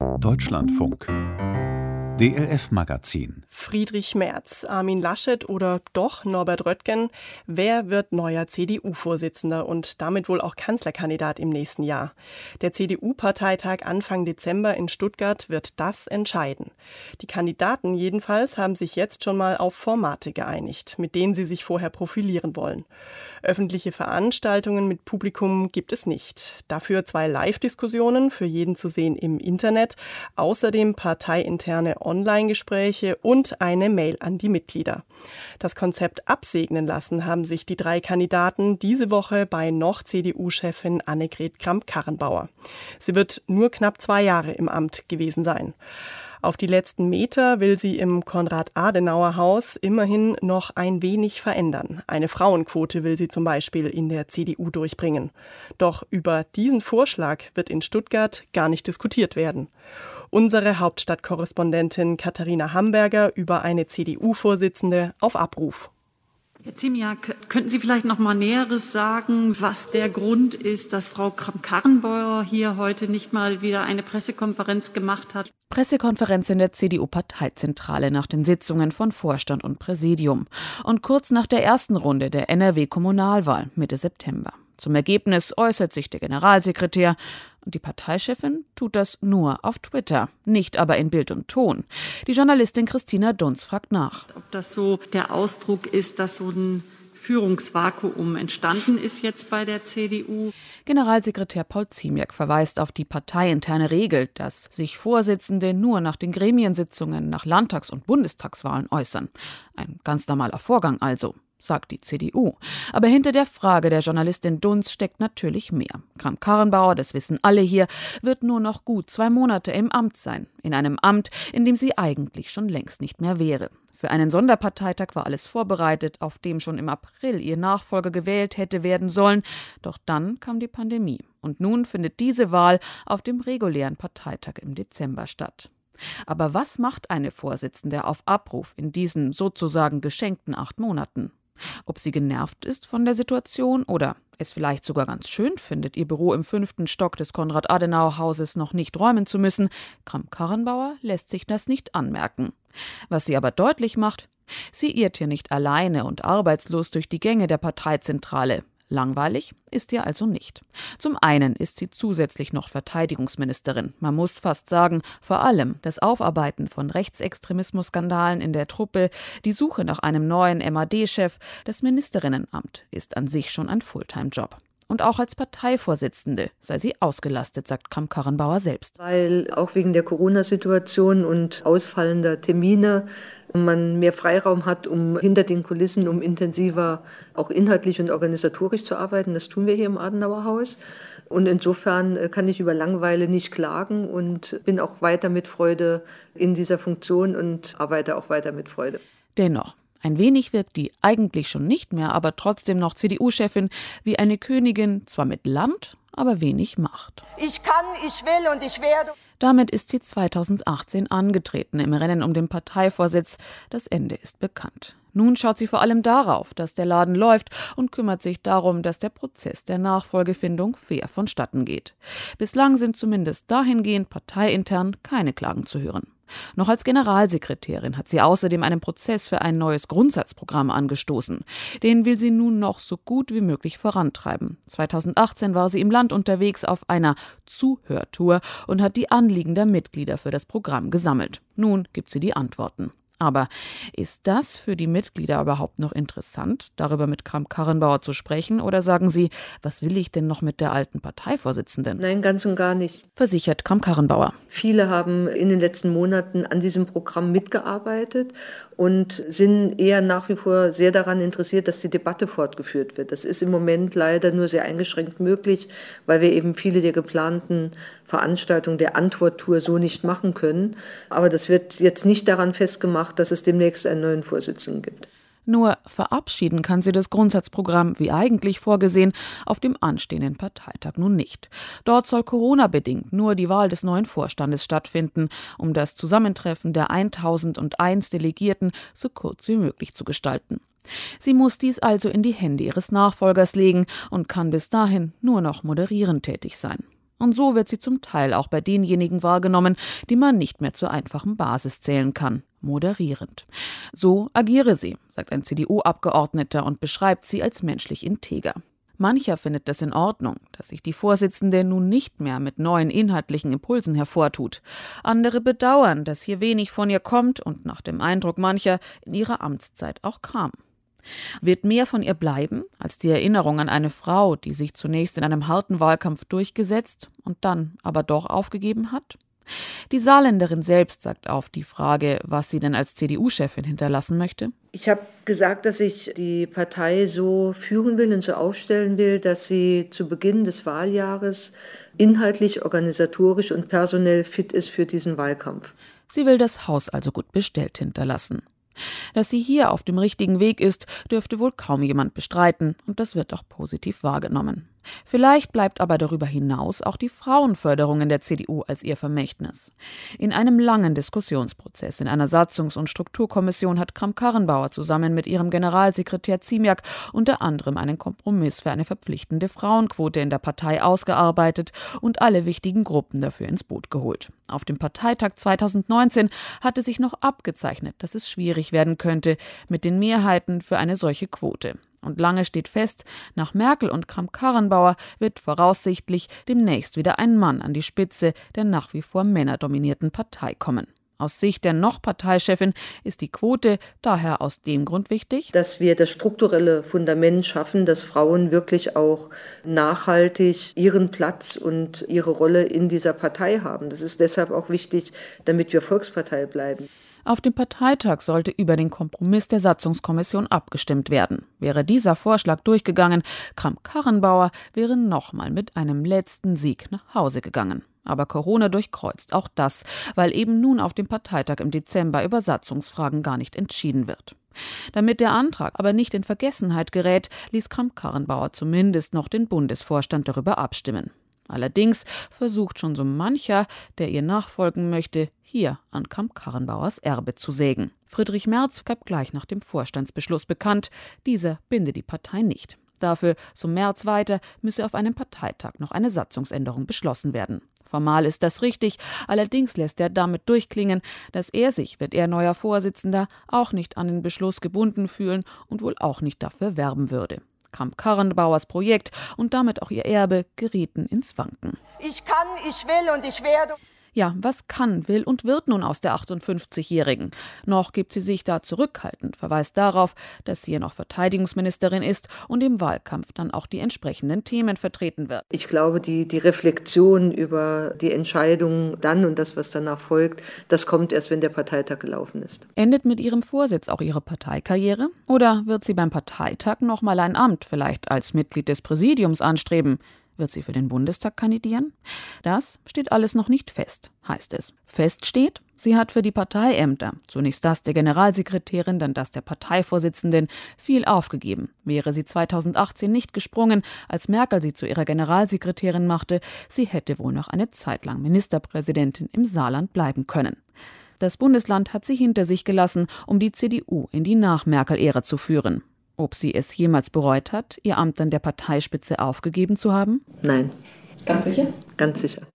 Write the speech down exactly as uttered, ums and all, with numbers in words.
Deutschlandfunk D L F-Magazin. Friedrich Merz, Armin Laschet oder doch Norbert Röttgen? Wer wird neuer C D U-Vorsitzender und damit wohl auch Kanzlerkandidat im nächsten Jahr? Der C D U-Parteitag Anfang Dezember in Stuttgart wird das entscheiden. Die Kandidaten jedenfalls haben sich jetzt schon mal auf Formate geeinigt, mit denen sie sich vorher profilieren wollen. Öffentliche Veranstaltungen mit Publikum gibt es nicht. Dafür zwei Live-Diskussionen, für jeden zu sehen im Internet, außerdem parteiinterne Online-Gespräche und eine Mail an die Mitglieder. Das Konzept absegnen lassen haben sich die drei Kandidaten diese Woche bei noch C D U-Chefin Annegret Kramp-Karrenbauer. Sie wird nur knapp zwei Jahre im Amt gewesen sein. Auf die letzten Meter will sie im Konrad-Adenauer-Haus immerhin noch ein wenig verändern. Eine Frauenquote will sie zum Beispiel in der C D U durchbringen. Doch über diesen Vorschlag wird in Stuttgart gar nicht diskutiert werden. Unsere Hauptstadtkorrespondentin Katharina Hamburger über eine C D U-Vorsitzende auf Abruf. Herr Ziemiak, könnten Sie vielleicht noch mal Näheres sagen, was der Grund ist, dass Frau Kramp-Karrenbauer hier heute nicht mal wieder eine Pressekonferenz gemacht hat? Pressekonferenz in der C D U-Parteizentrale nach den Sitzungen von Vorstand und Präsidium und kurz nach der ersten Runde der N R W-Kommunalwahl Mitte September. Zum Ergebnis äußert sich der Generalsekretär und die Parteichefin tut das nur auf Twitter, nicht aber in Bild und Ton. Die Journalistin Christina Dunz fragt nach. Ob das so der Ausdruck ist, dass so ein Führungsvakuum entstanden ist jetzt bei der C D U. Generalsekretär Paul Ziemiak verweist auf die parteiinterne Regel, dass sich Vorsitzende nur nach den Gremiensitzungen nach Landtags- und Bundestagswahlen äußern. Ein ganz normaler Vorgang also, sagt die C D U. Aber hinter der Frage der Journalistin Dunz steckt natürlich mehr. Kramp-Karrenbauer, das wissen alle hier, wird nur noch gut zwei Monate im Amt sein. In einem Amt, in dem sie eigentlich schon längst nicht mehr wäre. Für einen Sonderparteitag war alles vorbereitet, auf dem schon im April ihr Nachfolger gewählt hätte werden sollen. Doch dann kam die Pandemie. Und nun findet diese Wahl auf dem regulären Parteitag im Dezember statt. Aber was macht eine Vorsitzende auf Abruf in diesen sozusagen geschenkten acht Monaten? Ob sie genervt ist von der Situation oder es vielleicht sogar ganz schön findet, ihr Büro im fünften Stock des Konrad-Adenauer-Hauses noch nicht räumen zu müssen, Kramp-Karrenbauer lässt sich das nicht anmerken. Was sie aber deutlich macht, sie irrt hier nicht alleine und arbeitslos durch die Gänge der Parteizentrale. Langweilig ist ihr also nicht. Zum einen ist sie zusätzlich noch Verteidigungsministerin. Man muss fast sagen, vor allem das Aufarbeiten von Rechtsextremismus-Skandalen in der Truppe, die Suche nach einem neuen M A D-Chef, das Ministerinnenamt ist an sich schon ein Fulltime-Job. Und auch als Parteivorsitzende sei sie ausgelastet, sagt Kramp-Karrenbauer selbst. Weil auch wegen der Corona-Situation und ausfallender Termine man mehr Freiraum hat, um hinter den Kulissen, um intensiver auch inhaltlich und organisatorisch zu arbeiten. Das tun wir hier im Adenauer Haus. Und insofern kann ich über Langeweile nicht klagen und bin auch weiter mit Freude in dieser Funktion und arbeite auch weiter mit Freude. Dennoch. Ein wenig wirkt die eigentlich schon nicht mehr, aber trotzdem noch C D U-Chefin wie eine Königin, zwar mit Land, aber wenig Macht. Ich kann, ich will und ich werde. Damit ist sie zweitausendachtzehn angetreten im Rennen um den Parteivorsitz. Das Ende ist bekannt. Nun schaut sie vor allem darauf, dass der Laden läuft und kümmert sich darum, dass der Prozess der Nachfolgefindung fair vonstatten geht. Bislang sind zumindest dahingehend parteiintern keine Klagen zu hören. Noch als Generalsekretärin hat sie außerdem einen Prozess für ein neues Grundsatzprogramm angestoßen. Den will sie nun noch so gut wie möglich vorantreiben. zweitausendachtzehn war sie im Land unterwegs auf einer Zuhörtour und hat die Anliegen der Mitglieder für das Programm gesammelt. Nun gibt sie die Antworten. Aber ist das für die Mitglieder überhaupt noch interessant, darüber mit Kramp-Karrenbauer zu sprechen? Oder sagen sie, was will ich denn noch mit der alten Parteivorsitzenden? Nein, ganz und gar nicht. Versichert Kramp-Karrenbauer. Viele haben in den letzten Monaten an diesem Programm mitgearbeitet und sind eher nach wie vor sehr daran interessiert, dass die Debatte fortgeführt wird. Das ist im Moment leider nur sehr eingeschränkt möglich, weil wir eben viele der geplanten Veranstaltungen der Antworttour so nicht machen können. Aber das wird jetzt nicht daran festgemacht, dass es demnächst einen neuen Vorsitzenden gibt. Nur verabschieden kann sie das Grundsatzprogramm, wie eigentlich vorgesehen, auf dem anstehenden Parteitag nun nicht. Dort soll Corona-bedingt nur die Wahl des neuen Vorstandes stattfinden, um das Zusammentreffen der eintausendeins Delegierten so kurz wie möglich zu gestalten. Sie muss dies also in die Hände ihres Nachfolgers legen und kann bis dahin nur noch moderierend tätig sein. Und so wird sie zum Teil auch bei denjenigen wahrgenommen, die man nicht mehr zur einfachen Basis zählen kann, moderierend. So agiere sie, sagt ein C D U-Abgeordneter und beschreibt sie als menschlich integer. Mancher findet das in Ordnung, dass sich die Vorsitzende nun nicht mehr mit neuen inhaltlichen Impulsen hervortut. Andere bedauern, dass hier wenig von ihr kommt und nach dem Eindruck mancher in ihrer Amtszeit auch kam. Wird mehr von ihr bleiben als die Erinnerung an eine Frau, die sich zunächst in einem harten Wahlkampf durchgesetzt und dann aber doch aufgegeben hat? Die Saarländerin selbst sagt auf die Frage, was sie denn als C D U-Chefin hinterlassen möchte. Ich habe gesagt, dass ich die Partei so führen will und so aufstellen will, dass sie zu Beginn des Wahljahres inhaltlich, organisatorisch und personell fit ist für diesen Wahlkampf. Sie will das Haus also gut bestellt hinterlassen. Dass sie hier auf dem richtigen Weg ist, dürfte wohl kaum jemand bestreiten, und das wird auch positiv wahrgenommen. Vielleicht bleibt aber darüber hinaus auch die Frauenförderung in der C D U als ihr Vermächtnis. In einem langen Diskussionsprozess in einer Satzungs- und Strukturkommission hat Kramp-Karrenbauer zusammen mit ihrem Generalsekretär Ziemiak unter anderem einen Kompromiss für eine verpflichtende Frauenquote in der Partei ausgearbeitet und alle wichtigen Gruppen dafür ins Boot geholt. Auf dem Parteitag zweitausendneunzehn hatte sich noch abgezeichnet, dass es schwierig werden könnte mit den Mehrheiten für eine solche Quote. Und lange steht fest, nach Merkel und Kramp-Karrenbauer wird voraussichtlich demnächst wieder ein Mann an die Spitze der nach wie vor männerdominierten Partei kommen. Aus Sicht der noch Parteichefin ist die Quote daher aus dem Grund wichtig, dass wir das strukturelle Fundament schaffen, dass Frauen wirklich auch nachhaltig ihren Platz und ihre Rolle in dieser Partei haben. Das ist deshalb auch wichtig, damit wir Volkspartei bleiben. Auf dem Parteitag sollte über den Kompromiss der Satzungskommission abgestimmt werden. Wäre dieser Vorschlag durchgegangen, Kramp-Karrenbauer wäre nochmal mit einem letzten Sieg nach Hause gegangen. Aber Corona durchkreuzt auch das, weil eben nun auf dem Parteitag im Dezember über Satzungsfragen gar nicht entschieden wird. Damit der Antrag aber nicht in Vergessenheit gerät, ließ Kramp-Karrenbauer zumindest noch den Bundesvorstand darüber abstimmen. Allerdings versucht schon so mancher, der ihr nachfolgen möchte, hier an Kramp-Karrenbauers Erbe zu sägen. Friedrich Merz gab gleich nach dem Vorstandsbeschluss bekannt, dieser binde die Partei nicht. Dafür, so Merz weiter, müsse auf einem Parteitag noch eine Satzungsänderung beschlossen werden. Formal ist das richtig, allerdings lässt er damit durchklingen, dass er sich, wird er neuer Vorsitzender, auch nicht an den Beschluss gebunden fühlen und wohl auch nicht dafür werben würde. Kramp-Karrenbauers Projekt und damit auch ihr Erbe gerieten ins Wanken. Ich kann, ich will und ich werde. Ja, was kann, will und wird nun aus der achtundfünfzigjährigen? Noch gibt sie sich da zurückhaltend, verweist darauf, dass sie ja noch Verteidigungsministerin ist und im Wahlkampf dann auch die entsprechenden Themen vertreten wird. Ich glaube, die, die Reflexion über die Entscheidung dann und das, was danach folgt, das kommt erst, wenn der Parteitag gelaufen ist. Endet mit ihrem Vorsitz auch ihre Parteikarriere? Oder wird sie beim Parteitag noch mal ein Amt, vielleicht als Mitglied des Präsidiums, anstreben? Wird sie für den Bundestag kandidieren? Das steht alles noch nicht fest, heißt es. Fest steht, sie hat für die Parteiämter, zunächst das der Generalsekretärin, dann das der Parteivorsitzenden, viel aufgegeben. Wäre sie zweitausendachtzehn nicht gesprungen, als Merkel sie zu ihrer Generalsekretärin machte, sie hätte wohl noch eine Zeit lang Ministerpräsidentin im Saarland bleiben können. Das Bundesland hat sie hinter sich gelassen, um die C D U in die Nach-Merkel-Ära zu führen. Ob sie es jemals bereut hat, ihr Amt an der Parteispitze aufgegeben zu haben? Nein. Ganz sicher? Ganz sicher.